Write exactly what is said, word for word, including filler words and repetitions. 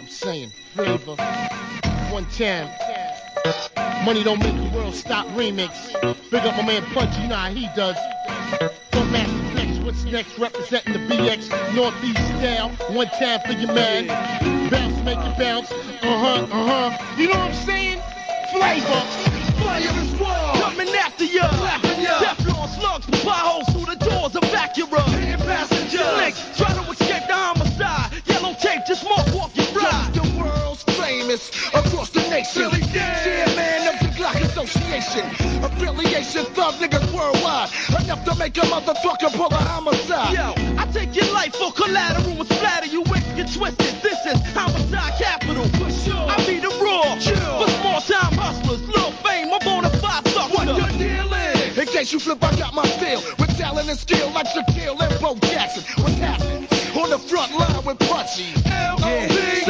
I'm saying flavor. One time. Money don't make the world stop remix. Big up my man Punchy, you know how he does. Funk Master Flex, what's next? Representing the B X Northeast style. One time for your man. Bounce, make it bounce. Uh-huh, uh-huh. You know what I'm saying? Flavor. Fire is war. Coming after ya. Slapping ya. Teflon slugs, potholes through the doors of Acura. Hitting passengers. Slicks, try to escape the homicide. Yellow tape, just mark off your ride. The world's famous across the nation. Really dead. Chairman of the Glock Association. Affiliation, thug niggas worldwide. Enough to make a motherfucker pull a homicide. Yo, I take your life for collateral and splatter you with your twisted. This is homicide capital. For sure. I be the raw. Chill. For small time hustlers, little fame, I'm on a five sucker. What the deal is? In case you flip, I got my feel. With talent and skill like Shaquille and Bo Jackson. What's happening? On the front line with Punchy. L O B